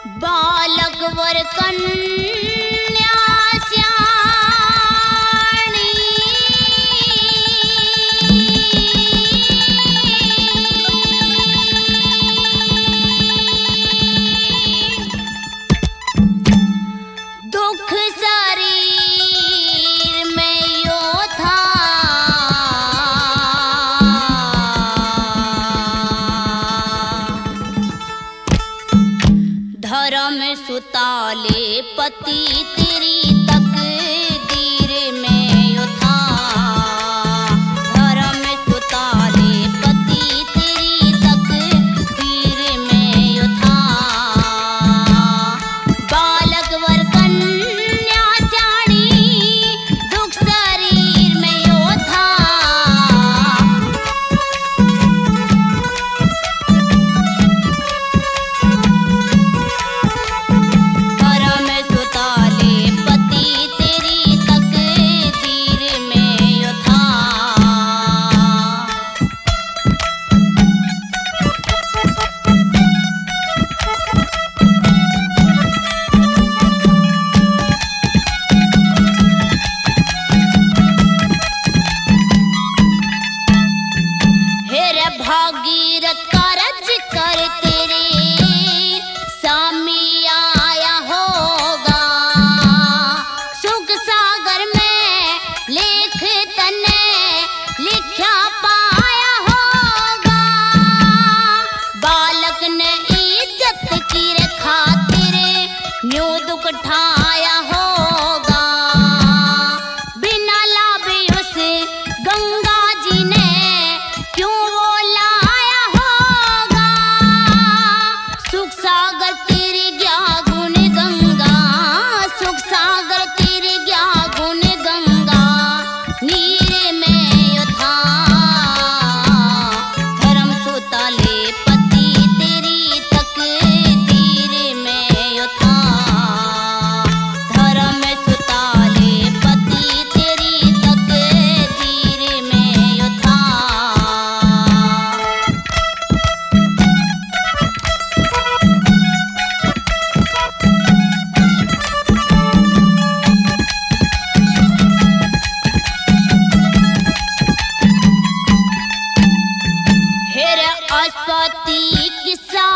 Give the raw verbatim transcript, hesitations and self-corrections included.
बालक वर कन्या श्याणी दुख शरीर में यो था धर्म सुताले पति तेरी तकदीर में यो था धर्म सुताले पति तेरी तकदीर में यो था बालक वर कन्या श्याणी दुख शरीर में यो था भागीरथ कारज कर तेरे सामी आया होगा सुख सागर में लेख तने लिखा पाया होगा बालक ने इज्जत की रे खातिर न्यू दुख ठाया होगा बिना लाभे उस गंगा जी ने क्यों सागर तेरे क्या गुण गंगा सुख सागर तेरे क्या गुण गंगा नीर में यो था धर्म सुताले पति तेरी तकदीर में यो था धर्म सुताले पति तेरी तकदीर में यो था पति किसा